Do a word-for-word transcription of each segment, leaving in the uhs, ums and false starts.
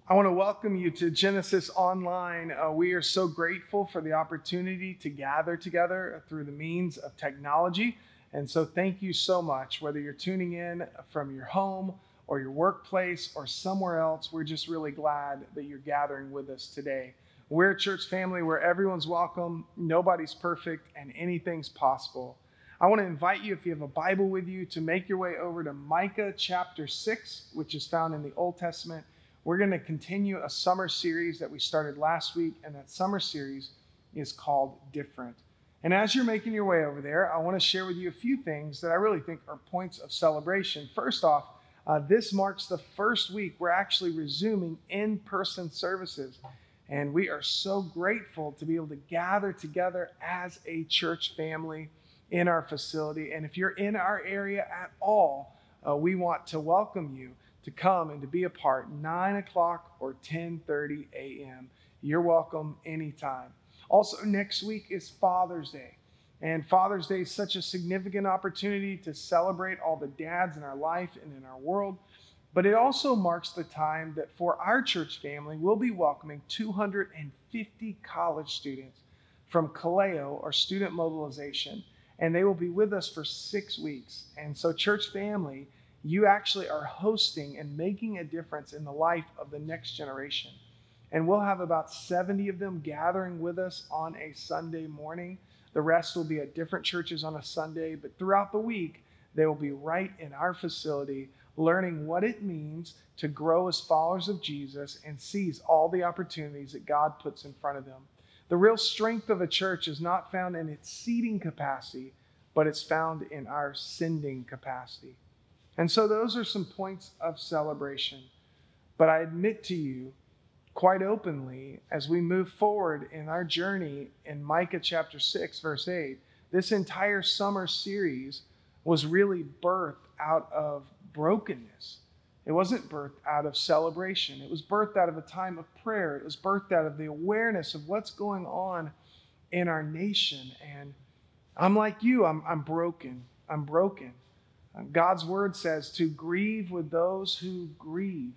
I want to welcome you to Genesis Online. Uh, we are so grateful for the opportunity to gather together through the means of technology. And so thank you so much. Whether you're tuning in from your home or your workplace or somewhere else, we're just really glad that you're gathering with us today. We're a church family where everyone's welcome, nobody's perfect, and anything's possible. I want to invite you, if you have a Bible with you, to make your way over to Micah chapter six, which is found in the Old Testament. We're going to continue a summer series that we started last week, and that summer series is called Different. And as you're making your way over there, I want to share with you a few things that I really think are points of celebration. First off, uh, this marks the first week we're actually resuming in-person services. And we are so grateful to be able to gather together as a church family in our facility. And if you're in our area at all, uh, we want to welcome you to come and to be a part, nine o'clock or ten thirty a.m. You're welcome anytime. Also, next week is Father's Day. And Father's Day is such a significant opportunity to celebrate all the dads in our life and in our world. But it also marks the time that for our church family, we'll be welcoming two hundred fifty college students from Kaleo, or Student Mobilization. And they will be with us for six weeks. And so, church family, you actually are hosting and making a difference in the life of the next generation. And we'll have about seventy of them gathering with us on a Sunday morning. The rest will be at different churches on a Sunday, but throughout the week, they will be right in our facility learning what it means to grow as followers of Jesus and seize all the opportunities that God puts in front of them. The real strength of a church is not found in its seating capacity, but it's found in our sending capacity. And so those are some points of celebration. But I admit to you quite openly, as we move forward in our journey in Micah chapter six, verse eight, this entire summer series was really birthed out of brokenness. It wasn't birthed out of celebration. It was birthed out of a time of prayer. It was birthed out of the awareness of what's going on in our nation. And I'm like you, I'm, I'm broken. I'm broken. God's word says to grieve with those who grieve.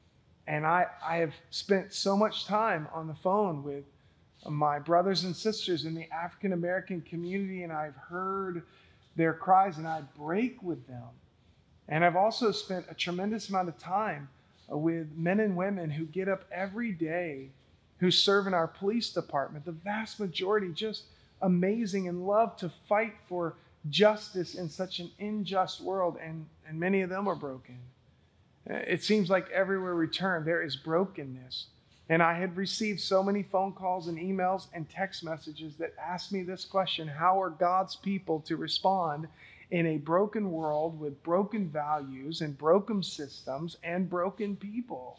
And I, I have spent so much time on the phone with my brothers and sisters in the African American community, and I've heard their cries, and I break with them. And I've also spent a tremendous amount of time with men and women who get up every day, who serve in our police department, the vast majority just amazing and love to fight for justice in such an unjust world, and, and many of them are broken. It seems like everywhere we turn, there is brokenness. And I had received so many phone calls and emails and text messages that asked me this question: how are God's people to respond in a broken world with broken values and broken systems and broken people?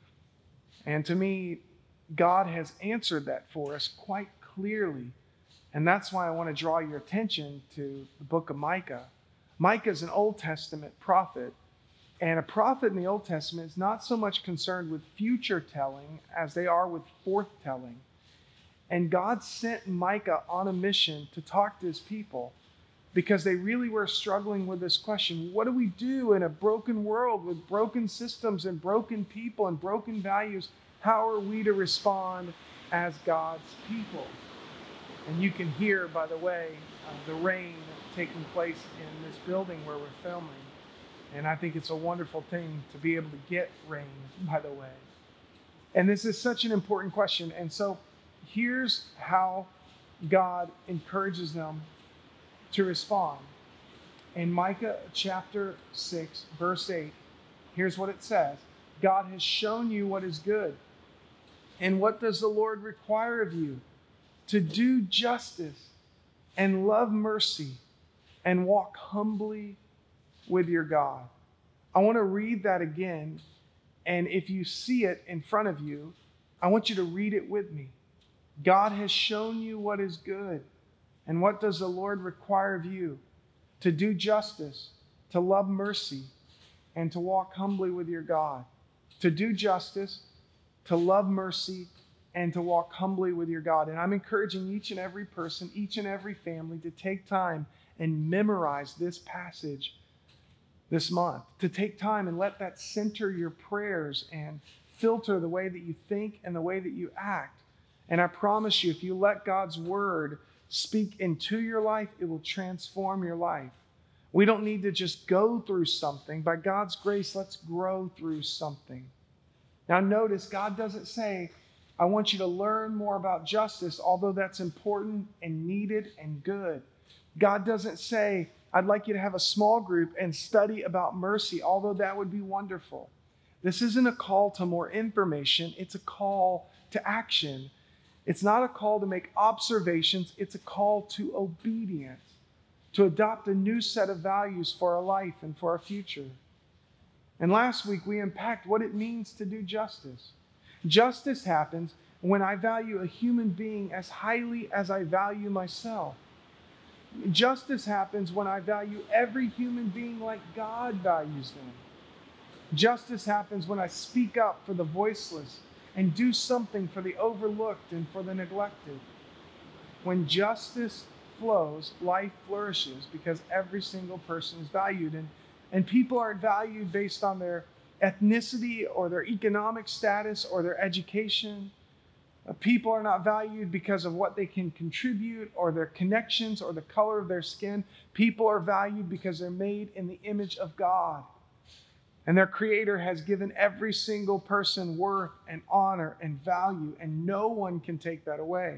And to me, God has answered that for us quite clearly. And that's why I want to draw your attention to the book of Micah. Micah is an Old Testament prophet. And a prophet in the Old Testament is not so much concerned with future telling as they are with forthtelling. And God sent Micah on a mission to talk to his people because they really were struggling with this question: what do we do in a broken world with broken systems and broken people and broken values? How are we to respond as God's people? And you can hear, by the way, uh, the rain taking place in this building where we're filming. And I think it's a wonderful thing to be able to get rain, by the way. And this is such an important question. And so here's how God encourages them to respond. In Micah chapter six, verse eight, here's what it says: God has shown you what is good. And what does the Lord require of you? To do justice and love mercy and walk humbly with your God. I want to read that again. And if you see it in front of you, I want you to read it with me. God has shown you what is good. And what does the Lord require of you? To do justice, to love mercy, and to walk humbly with your God. To do justice, to love mercy, and to walk humbly with your God. And I'm encouraging each and every person, each and every family to take time and memorize this passage this month, to take time and let that center your prayers and filter the way that you think and the way that you act. And I promise you, if you let God's word speak into your life, it will transform your life. We don't need to just go through something. By God's grace, let's grow through something. Now notice, God doesn't say, I want you to learn more about justice, although that's important and needed and good. God doesn't say, I'd like you to have a small group and study about mercy, although that would be wonderful. This isn't a call to more information. It's a call to action. It's not a call to make observations. It's a call to obedience, to adopt a new set of values for our life and for our future. And last week, we unpacked what it means to do justice. Justice happens when I value a human being as highly as I value myself. Justice happens when I value every human being like God values them. Justice happens when I speak up for the voiceless and do something for the overlooked and for the neglected. When justice flows, life flourishes because every single person is valued. And, and people aren't valued based on their ethnicity or their economic status or their education. Uh, people are not valued because of what they can contribute or their connections or the color of their skin. People are valued because they're made in the image of God. And their Creator has given every single person worth and honor and value, and no one can take that away.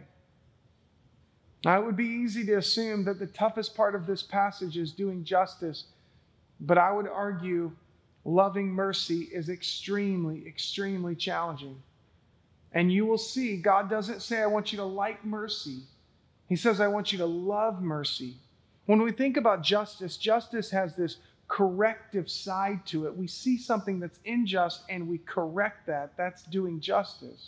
Now, it would be easy to assume that the toughest part of this passage is doing justice, but I would argue loving mercy is extremely, extremely challenging. And you will see, God doesn't say, I want you to like mercy. He says, I want you to love mercy. When we think about justice, justice has this corrective side to it. We see something that's unjust and we correct that. That's doing justice.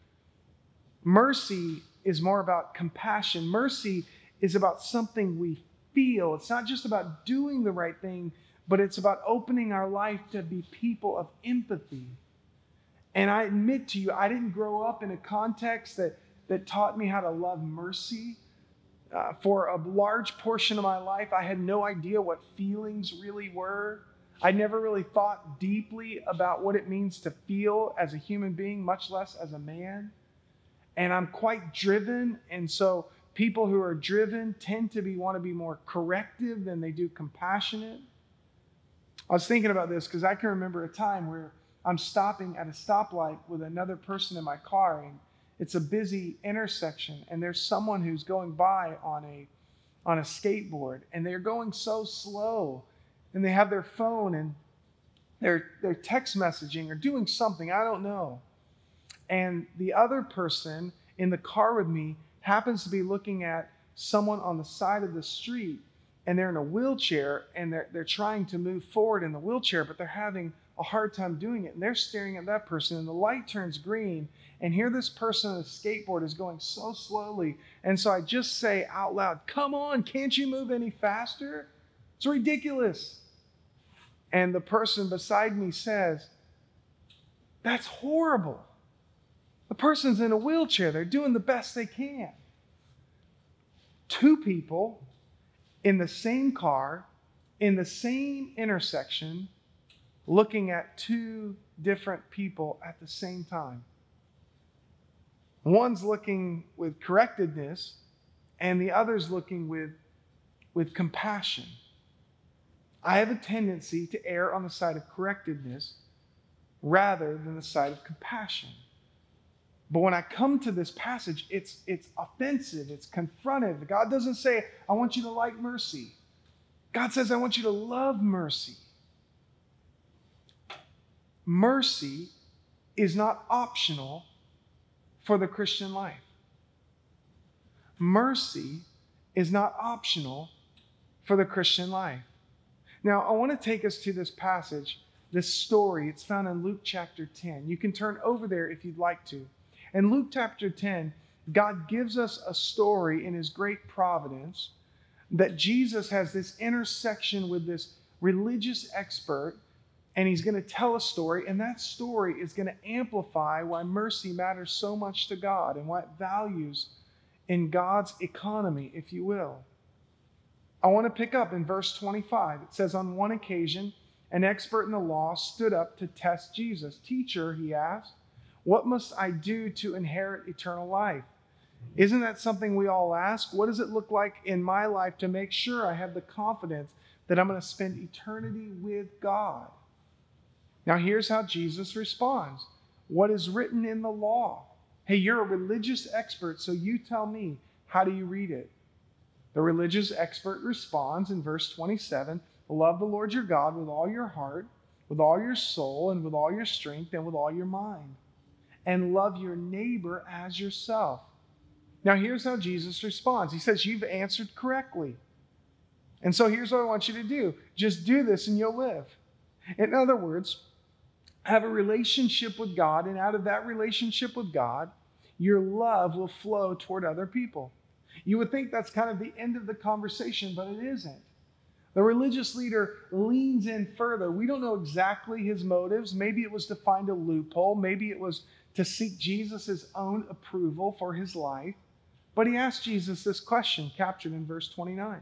Mercy is more about compassion. Mercy is about something we feel. It's not just about doing the right thing, but it's about opening our life to be people of empathy. And I admit to you, I didn't grow up in a context that, that taught me how to love mercy. Uh, for a large portion of my life, I had no idea what feelings really were. I never really thought deeply about what it means to feel as a human being, much less as a man. And I'm quite driven, and so people who are driven tend to be want to be more corrective than they do compassionate. I was thinking about this because I can remember a time where I'm stopping at a stoplight with another person in my car, and it's a busy intersection, and there's someone who's going by on a on a skateboard, and they're going so slow, and they have their phone, and they're they're text messaging or doing something, I don't know. And the other person in the car with me happens to be looking at someone on the side of the street, and they're in a wheelchair, and they're they're trying to move forward in the wheelchair, but they're having a hard time doing it. And they're staring at that person, and the light turns green, and here this person on a skateboard is going so slowly. And so I just say out loud, come on, can't you move any faster? It's ridiculous. And the person beside me says, that's horrible. The person's in a wheelchair. They're doing the best they can. Two people in the same car, in the same intersection, looking at two different people at the same time. One's looking with correctedness, and the other's looking with, with compassion. I have a tendency to err on the side of correctedness rather than the side of compassion. But when I come to this passage, it's, it's offensive, it's confrontive. God doesn't say, I want you to like mercy. God says, I want you to love mercy. Mercy is not optional for the Christian life. Mercy is not optional for the Christian life. Now, I want to take us to this passage, this story. It's found in Luke chapter ten. You can turn over there if you'd like to. In Luke chapter ten, God gives us a story in His great providence that Jesus has this intersection with this religious expert, and He's going to tell a story, and that story is going to amplify why mercy matters so much to God and what it values in God's economy, if you will. I want to pick up in verse twenty-five. It says, on one occasion, an expert in the law stood up to test Jesus. Teacher, he asked, What must I do to inherit eternal life? Isn't that something we all ask? What does it look like in my life to make sure I have the confidence that I'm going to spend eternity with God? Now, here's how Jesus responds. What is written in the law? Hey, you're a religious expert, so you tell me, how do you read it? The religious expert responds in verse twenty-seven, love the Lord your God with all your heart, with all your soul, and with all your strength, and with all your mind. And love your neighbor as yourself. Now, here's how Jesus responds. He says, you've answered correctly. And so here's what I want you to do. Just do this and you'll live. In other words, have a relationship with God, and out of that relationship with God, your love will flow toward other people. You would think that's kind of the end of the conversation, but it isn't. The religious leader leans in further. We don't know exactly his motives. Maybe it was to find a loophole. Maybe it was to seek Jesus' own approval for his life. But he asked Jesus this question, captured in verse twenty-nine.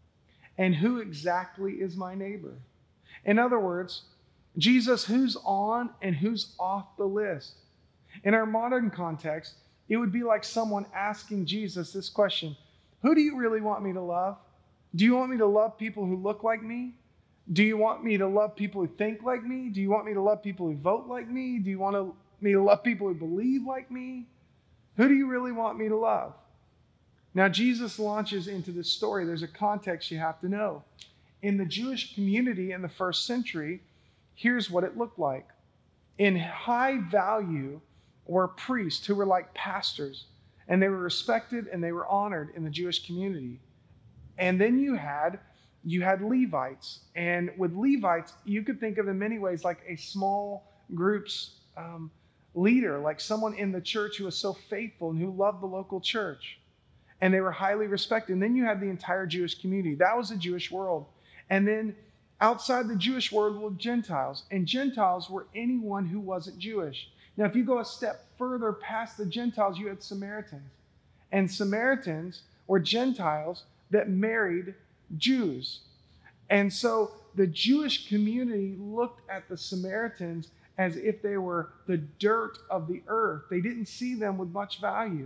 And who exactly is my neighbor? In other words, Jesus, who's on and who's off the list? In our modern context, it would be like someone asking Jesus this question, who do you really want me to love? Do you want me to love people who look like me? Do you want me to love people who think like me? Do you want me to love people who vote like me? Do you want to, me to love people who believe like me? Who do you really want me to love? Now, Jesus launches into this story. There's a context you have to know. In the Jewish community in the first century, here's what it looked like. In high value were priests who were like pastors, and they were respected and they were honored in the Jewish community. And then you had you had Levites, and with Levites, you could think of in many ways like a small group's um, leader, like someone in the church who was so faithful and who loved the local church. And they were highly respected. And then you had the entire Jewish community. That was the Jewish world. And then outside the Jewish world were Gentiles. And Gentiles were anyone who wasn't Jewish. Now, if you go a step further past the Gentiles, you had Samaritans. And Samaritans were Gentiles that married Jews. And so the Jewish community looked at the Samaritans as if they were the dirt of the earth. They didn't see them with much value.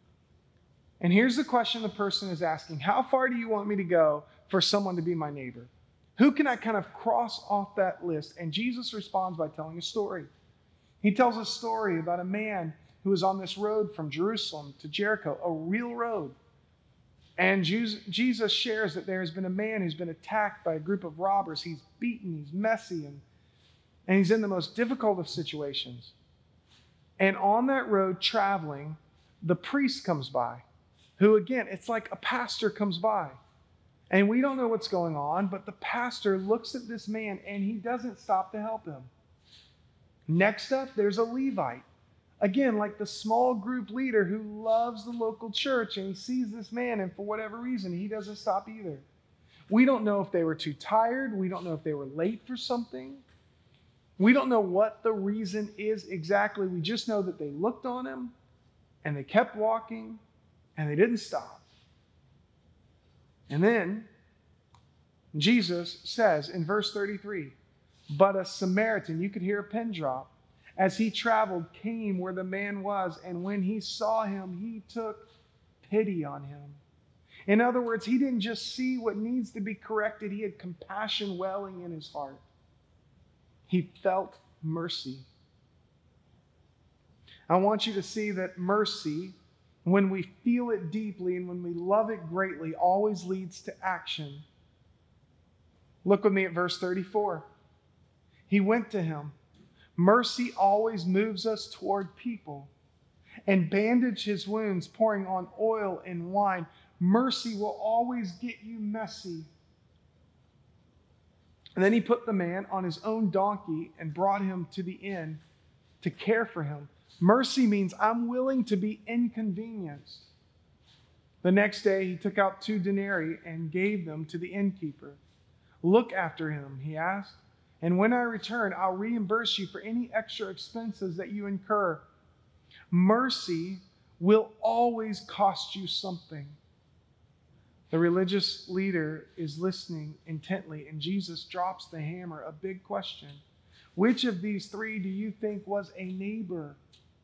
And here's the question the person is asking. How far do you want me to go for someone to be my neighbor? Who can I kind of cross off that list? And Jesus responds by telling a story. He tells a story about a man who was on this road from Jerusalem to Jericho, a real road. And Jesus shares that there has been a man who's been attacked by a group of robbers. He's beaten, he's messy, and, and he's in the most difficult of situations. And on that road traveling, the priest comes by, who again, it's like a pastor comes by. And we don't know what's going on, but the pastor looks at this man and he doesn't stop to help him. Next up, there's a Levite. Again, like the small group leader who loves the local church, and he sees this man, and for whatever reason, he doesn't stop either. We don't know if they were too tired. We don't know if they were late for something. We don't know what the reason is exactly. We just know that they looked on him, and they kept walking, and they didn't stop. And then Jesus says in verse thirty-three, but a Samaritan, you could hear a pin drop, as he traveled, came where the man was, and when he saw him, he took pity on him. In other words, he didn't just see what needs to be corrected, he had compassion welling in his heart. He felt mercy. I want you to see that mercy, when we feel it deeply and when we love it greatly, always leads to action. Look with me at verse thirty-four. He went to him. Mercy always moves us toward people, and bandaged his wounds, pouring on oil and wine. Mercy will always get you messy. And then he put the man on his own donkey and brought him to the inn to care for him. Mercy means I'm willing to be inconvenienced. The next day he took out two denarii and gave them to the innkeeper. Look after him, he asked, and when I return, I'll reimburse you for any extra expenses that you incur. Mercy will always cost you something. The religious leader is listening intently, and Jesus drops the hammer, a big question. Which of these three do you think was a neighbor?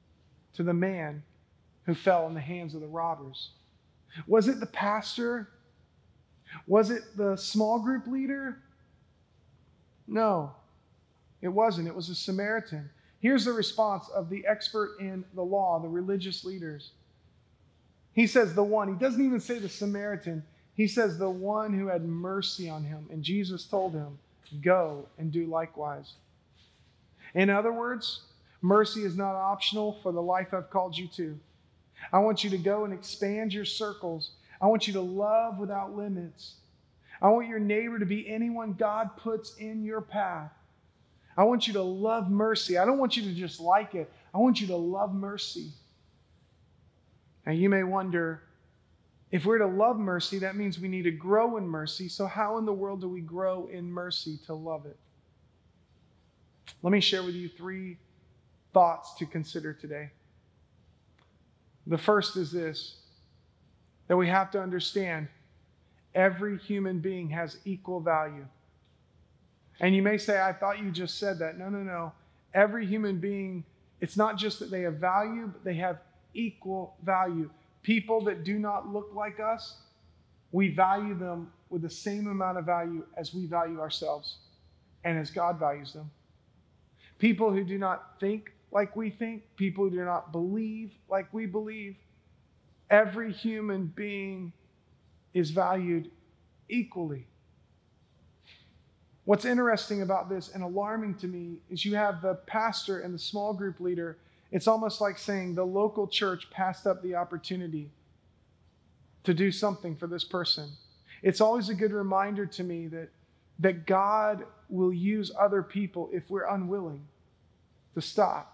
to the man who fell in the hands of the robbers? Was it the pastor? Was it the small group leader? No, it wasn't. It was a Samaritan. Here's the response of the expert in the law, the religious leaders. He says the one. He doesn't even say the Samaritan. He says the one who had mercy on him. And Jesus told him, go and do likewise. In other words, mercy is not optional for the life I've called you to. I want you to go and expand your circles. I want you to love without limits. I want your neighbor to be anyone God puts in your path. I want you to love mercy. I don't want you to just like it. I want you to love mercy. Now you may wonder, if we're to love mercy, that means we need to grow in mercy. So how in the world do we grow in mercy to love it? Let me share with you three thoughts to consider today. The first is this, that we have to understand every human being has equal value. And you may say, I thought you just said that. No, no, no. Every human being, it's not just that they have value, but they have equal value. People that do not look like us, we value them with the same amount of value as we value ourselves and as God values them. People who do not think like we think, people who do not believe like we believe, every human being is valued equally. What's interesting about this and alarming to me is you have the pastor and the small group leader. It's almost like saying the local church passed up the opportunity to do something for this person. It's always a good reminder to me that, that God will use other people if we're unwilling to stop.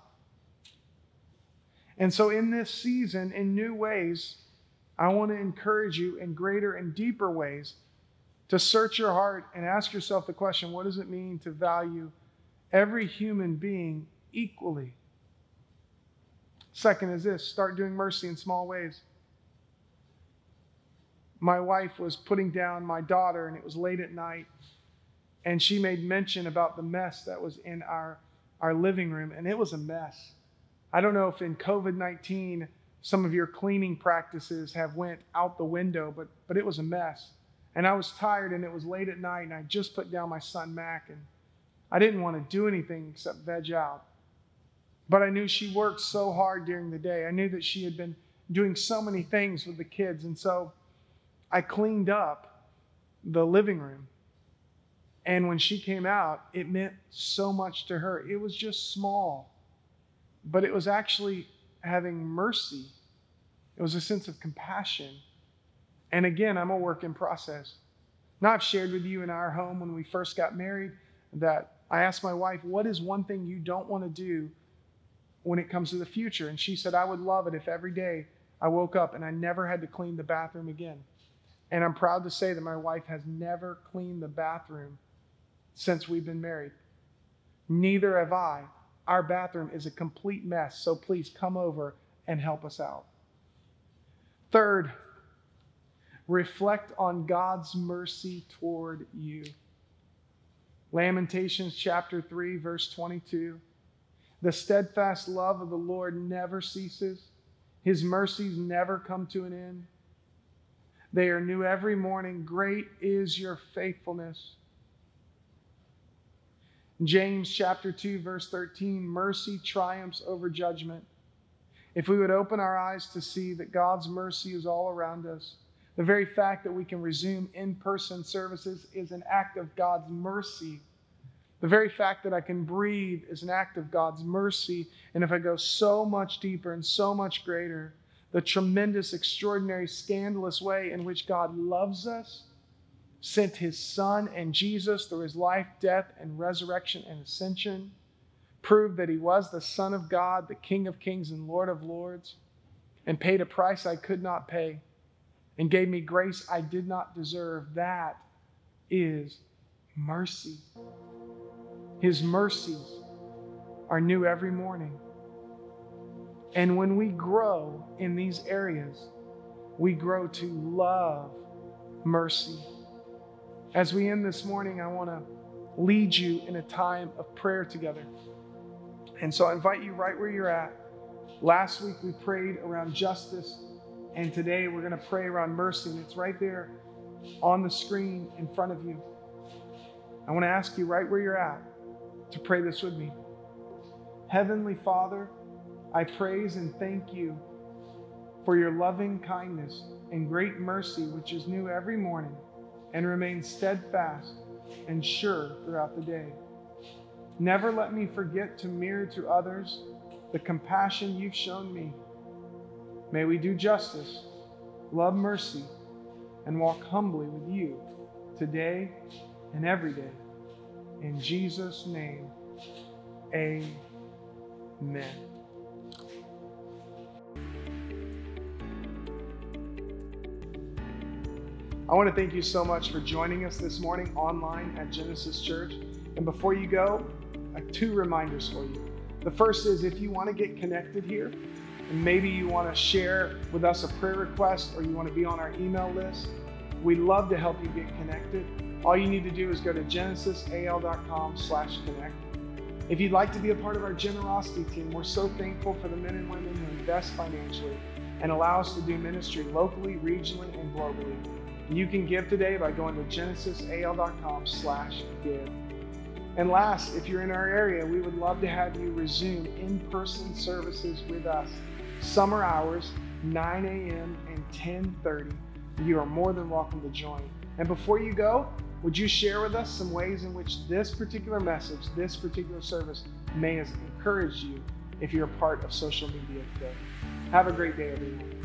And so in this season, in new ways, I want to encourage you in greater and deeper ways to search your heart and ask yourself the question, what does it mean to value every human being equally? Second is this, start doing mercy in small ways. My wife was putting down my daughter, and it was late at night, and she made mention about the mess that was in our, our living room, and it was a mess. I don't know if in covid nineteen, some of your cleaning practices have went out the window, but, but it was a mess. And I was tired, and it was late at night, and I just put down my son, Mac, and I didn't want to do anything except veg out. But I knew she worked so hard during the day. I knew that she had been doing so many things with the kids, and so I cleaned up the living room. And when she came out, it meant so much to her. It was just small, but it was actually having mercy. It was a sense of compassion. And again, I'm a work in process. Now, I've shared with you in our home when we first got married that I asked my wife, what is one thing you don't want to do when it comes to the future? And she said, I would love it if every day I woke up and I never had to clean the bathroom again. And I'm proud to say that my wife has never cleaned the bathroom since we've been married. Neither have I. Our bathroom is a complete mess, so please come over and help us out. Third, reflect on God's mercy toward you. Lamentations chapter three, verse twenty-two. The steadfast love of the Lord never ceases. His mercies never come to an end. They are new every morning. Great is your faithfulness. James chapter two, verse thirteen, mercy triumphs over judgment. If we would open our eyes to see that God's mercy is all around us, the very fact that we can resume in-person services is an act of God's mercy. The very fact that I can breathe is an act of God's mercy. And if I go so much deeper and so much greater, the tremendous, extraordinary, scandalous way in which God loves us, sent his Son and Jesus through his life, death, and resurrection and ascension, proved that he was the Son of God, the King of kings and Lord of lords, and paid a price I could not pay, and gave me grace I did not deserve. That is mercy. His mercies are new every morning. And when we grow in these areas, we grow to love mercy. As we end this morning, I want to lead you in a time of prayer together. And so I invite you right where you're at Last week we prayed around justice, and today we're going to pray around mercy, and it's right there on the screen in front of you. I want to ask you right where you're at to pray this with me. Heavenly Father, I praise and thank you for your loving kindness and great mercy, which is new every morning and remains steadfast and sure throughout the day. Never let me forget to mirror to others the compassion you've shown me. May we do justice, love mercy, and walk humbly with you today and every day. In Jesus' name, amen. I want to thank you so much for joining us this morning online at Genesis Church. And before you go, I have two reminders for you. The first is if you want to get connected here, and maybe you want to share with us a prayer request or you want to be on our email list, we'd love to help you get connected. All you need to do is go to genesisal.com slash connect. If you'd like to be a part of our generosity team, we're so thankful for the men and women who invest financially and allow us to do ministry locally, regionally, and globally. You can give today by going to genesisal.com slash give. And last, if you're in our area, we would love to have you resume in-person services with us. Summer hours, nine a.m. and ten thirty. You are more than welcome to join. And before you go, would you share with us some ways in which this particular message, this particular service may have encouraged you if you're a part of social media today? Have a great day, everyone.